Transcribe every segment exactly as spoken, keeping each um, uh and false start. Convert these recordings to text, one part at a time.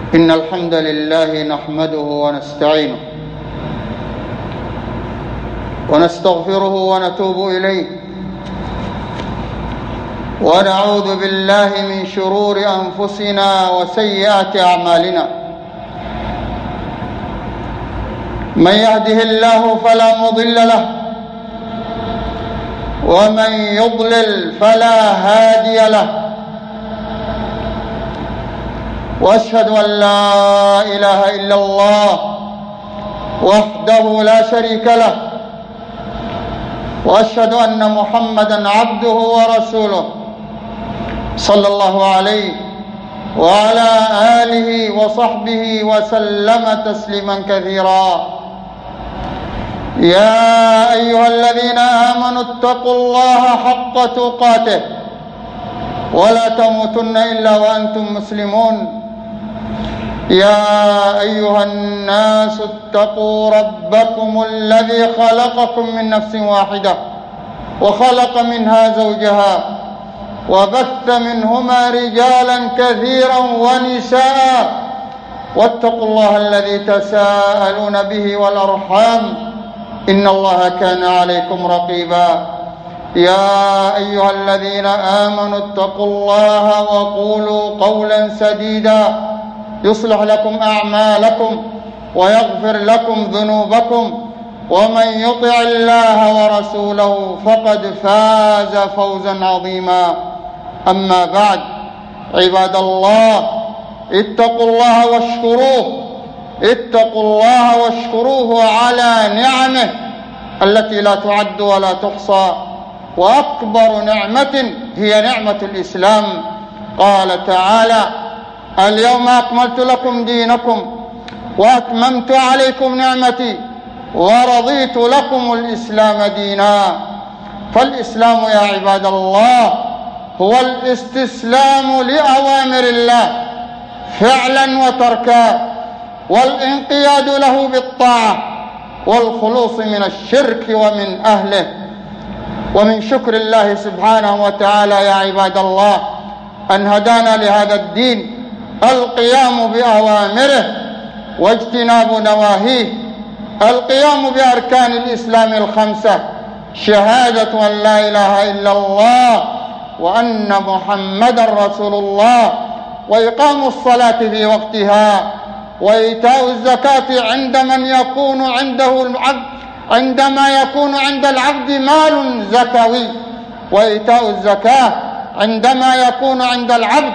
إن الحمد لله نحمده ونستعينه ونستغفره ونتوب إليه ونعوذ بالله من شرور أنفسنا وسيئات أعمالنا. من يهده الله فلا مضل له ومن يضلل فلا هادي له، وأشهد أن لا إله إلا الله وحده لا شريك له، وأشهد أن محمدًا عبده ورسوله صلى الله عليه وعلى آله وصحبه وسلم تسليمًا كثيرًا. يا أيها الذين آمنوا اتقوا الله حق تقاته ولا تموتن إلا وأنتم مسلمون. يا أيها الناس اتقوا ربكم الذي خلقكم من نفس واحدة وخلق منها زوجها وبث منهما رجالا كثيرا ونساء، واتقوا الله الذي تساءلون به والأرحام إن الله كان عليكم رقيبا. يا أيها الذين آمنوا اتقوا الله وقولوا قولا سديدا يصلح لكم أعمالكم ويغفر لكم ذنوبكم، ومن يطع الله ورسوله فقد فاز فوزا عظيما. أما بعد، عباد الله، اتقوا الله واشكروه اتقوا الله واشكروه على نعمه التي لا تعد ولا تحصى، وأكبر نعمة هي نعمة الإسلام. قال تعالى: اليوم أكملت لكم دينكم وأتممت عليكم نعمتي ورضيت لكم الإسلام دينا. فالإسلام يا عباد الله هو الاستسلام لأوامر الله فعلا وتركا، والانقياد له بالطاعة والخلوص من الشرك ومن أهله. ومن شكر الله سبحانه وتعالى يا عباد الله أن هدانا لهذا الدين القيام بأوامره واجتناب نواهيه، القيام بأركان الإسلام الخمسة: شهادة أن لا إله إلا الله وأن محمدًا رسول الله، وإقام الصلاة في وقتها، وإيتاء الزكاة عند من يكون عنده العبد عندما يكون عند العبد مال زكوي، وإيتاء الزكاة عندما يكون عند العبد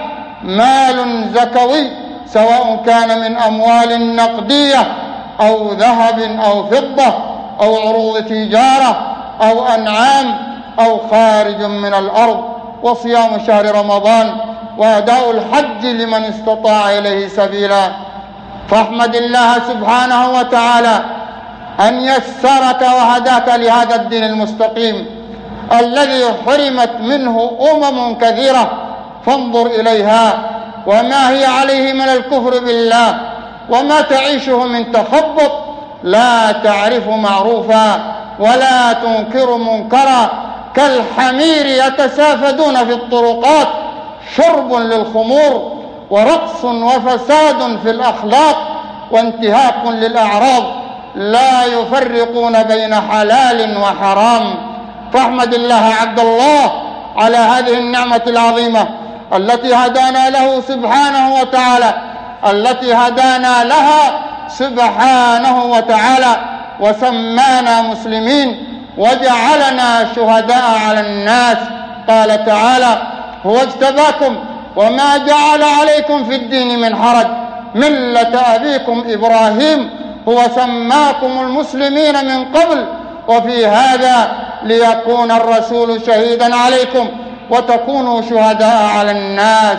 مال زكوي، سواء كان من أموال نقدية أو ذهب أو فضة أو عروض تجارة أو أنعام أو خارج من الأرض، وصيام شهر رمضان، وأداء الحج لمن استطاع إليه سبيلا. فاحمد الله سبحانه وتعالى أن يسرك وهداك لهذا الدين المستقيم الذي حرمت منه أمم كثيرة، فانظر إليها وما هي عليه من الكفر بالله وما تعيشه من تخبط، لا تعرف معروفا ولا تنكر منكرا، كالحمير يتسافدون في الطرقات، شرب للخمور ورقص وفساد في الأخلاق وانتهاك للأعراض، لا يفرقون بين حلال وحرام. فاحمد الله عبد الله على هذه النعمة العظيمة التي هدانا له سبحانه وتعالى التي هدانا لها سبحانه وتعالى وسمانا مسلمين وجعلنا شهداء على الناس. قال تعالى: هو اجتباكم وما جعل عليكم في الدين من حرج ملة أبيكم إبراهيم هو سماكم المسلمين من قبل وفي هذا ليكون الرسول شهيدا عليكم وتكونوا شهداء على الناس.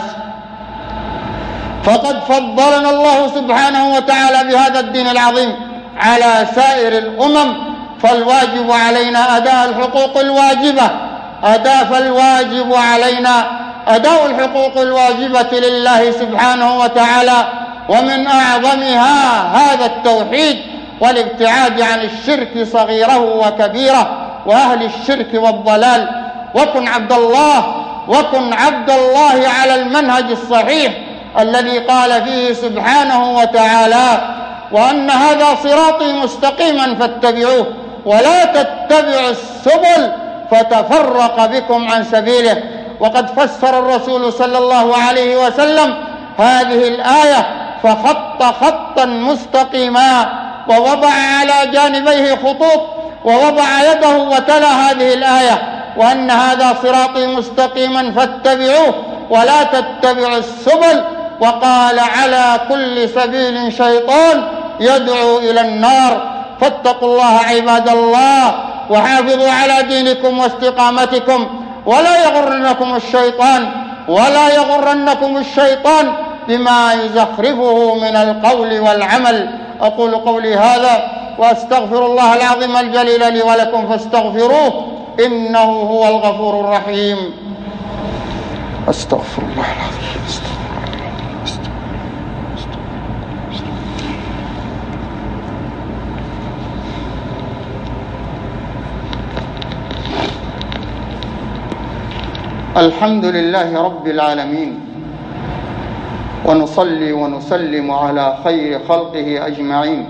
فقد فضلنا الله سبحانه وتعالى بهذا الدين العظيم على سائر الأمم، فالواجب علينا أداء الحقوق الواجبة أداء فالواجب علينا أداء الحقوق الواجبة لله سبحانه وتعالى، ومن أعظمها هذا التوحيد والابتعاد عن الشرك صغيره وكبيره وأهل الشرك والضلال. وكن عبد الله وكن عبد الله على المنهج الصحيح الذي قال فيه سبحانه وتعالى: وأن هذا صراطي مستقيما فاتبعوه ولا تتبعوا السبل فتفرق بكم عن سبيله. وقد فسر الرسول صلى الله عليه وسلم هذه الآية فخط خطا مستقيما ووضع على جانبيه خطوط ووضع يده وتلا هذه الآية: وأن هذا صراطي مستقيما فاتبعوه ولا تتبعوا السبل. وقال: على كل سبيل شيطان يدعو إلى النار. فاتقوا الله عباد الله وحافظوا على دينكم واستقامتكم، ولا يغرنكم الشيطان ولا يغرنكم الشيطان بما يزخرفه من القول والعمل. أقول قولي هذا وأستغفر الله العظيم الجليل لي ولكم فاستغفروه إنه هو الغفور الرحيم. أستغفر الله العظيم. أستغفر الحمد لله رب العالمين، ونصلي ونسلم على خير خلقه أجمعين،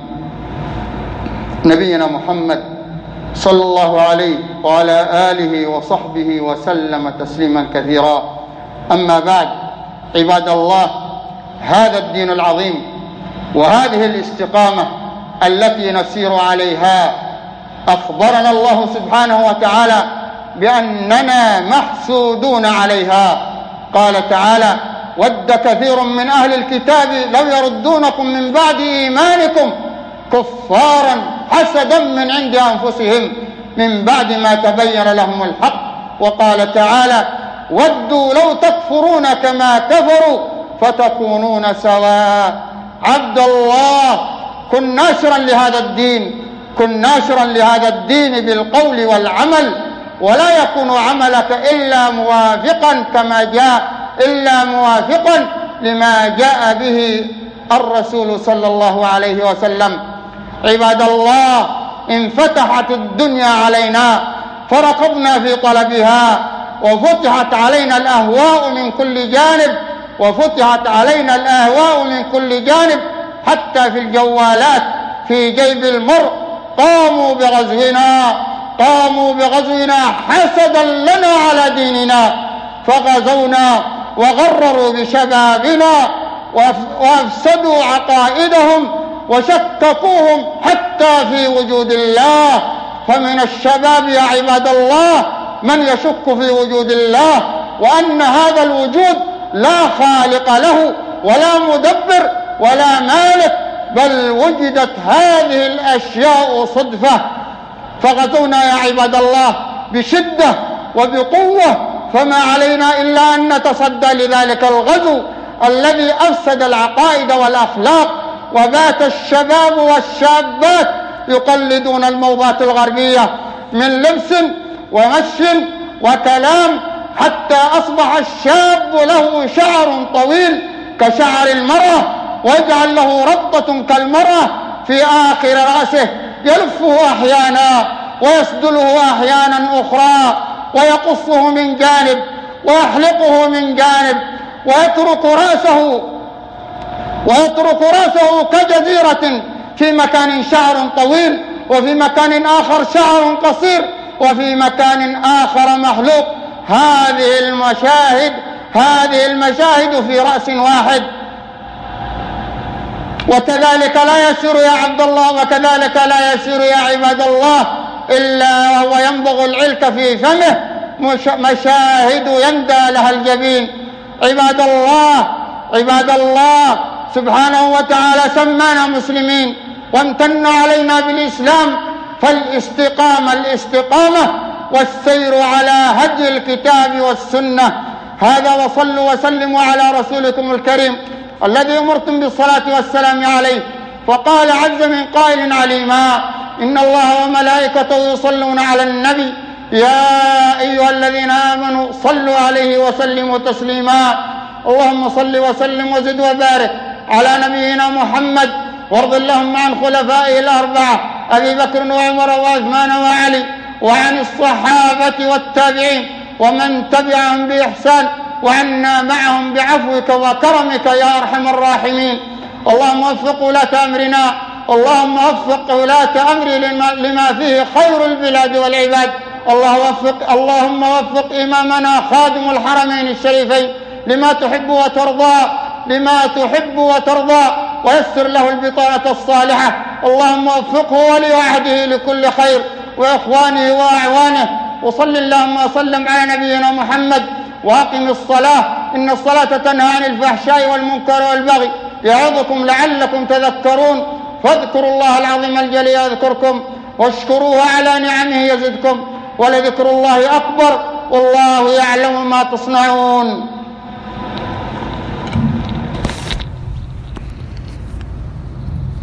نبينا محمد صلى الله عليه وعلى آله وصحبه وسلم تسليما كثيرا. أما بعد، عباد الله، هذا الدين العظيم وهذه الاستقامة التي نسير عليها أخبرنا الله سبحانه وتعالى بأننا محسودون عليها. قال تعالى: ود كثير من أهل الكتاب لو يردونكم من بعد إيمانكم كفارا حسدا من عند أنفسهم من بعد ما تبين لهم الحق. وقال تعالى: ودوا لو تكفرون كما كفروا فتكونون سواء. عبد الله، كن ناشرا لهذا الدين، كن ناشرا لهذا الدين بالقول والعمل، ولا يكون عملك إلا موافقا كما جاء إلا موافقا لما جاء به الرسول صلى الله عليه وسلم. عباد الله، انفتحت الدنيا علينا فركضنا في طلبها، وفتحت علينا الأهواء من كل جانب وفتحت علينا الأهواء من كل جانب حتى في الجوالات في جيب المرء. قاموا بغزونا قاموا بغزونا حسدا لنا على ديننا، فغزونا وغرروا بشبابنا وأفسدوا عقائدهم وشككوهم حتى في وجود الله. فمن الشباب يا عباد الله من يشك في وجود الله، وأن هذا الوجود لا خالق له ولا مدبر ولا مالك، بل وجدت هذه الأشياء صدفة. فغزونا يا عباد الله بشدة وبقوة، فما علينا إلا أن نتصدى لذلك الغزو الذي أفسد العقائد والأخلاق، وبات الشباب والشابات يقلدون الموضات الغربية من لبس ومشي وكلام، حتى أصبح الشاب له شعر طويل كشعر المرأة، ويجعل له ربطة كالمرأة في آخر رأسه، يلفه أحيانا ويسدله أحيانا أخرى، ويقصه من جانب ويحلقه من جانب، ويترك رأسه ويترك رأسه كجزيرة، في مكان شعر طويل وفي مكان آخر شعر قصير وفي مكان آخر محلوق. هذه المشاهد هذه المشاهد في رأس واحد. وكذلك لا يسير يا عبد الله وكذلك لا يسير يا عباد الله إلا وهو يمضغ العلك في فمه، مشاهد يندى لها الجبين. عباد الله عباد الله سبحانه وتعالى سمانا مسلمين وامتن علينا بالإسلام، فالاستقامة الاستقامة والسير على هدي الكتاب والسنة. هذا، وصلوا وسلموا على رسولكم الكريم الذي أمرتم بالصلاة والسلام عليه. فقال عز من قائل عليما: إن الله وملائكته يصلون على النبي يا أيها الذين آمنوا صلوا عليه وسلموا تسليما. اللهم صل وسلم وزد وبارك على نبينا محمد، وارض اللهم عن خلفائه الأربعة أبي بكر وعمر وعثمان وعلي، وعن الصحابة والتابعين ومن تبعهم بإحسان وعنا معهم بعفوك وكرمك يا أرحم الراحمين. اللهم وفق ولاة أمرنا، اللهم وفق ولاة أمري لما, لما فيه خير البلاد والعباد. الله وفق اللهم وفق إمامنا خادم الحرمين الشريفين لما تحب وترضى لما تحب وترضى ويسر له البطانة الصالحة. اللهم وفقه ولي عهده لكل خير وإخوانه وأعوانه. وصل اللهم وسلم على نبينا محمد وأقم الصلاة إن الصلاة تنهى عن الفحشاء والمنكر والبغي يعظكم لعلكم تذكرون. فاذكروا الله العظيم الجليل يذكركم واشكروه على نعمه يزدكم ولذكر الله أكبر والله يعلم ما تصنعون.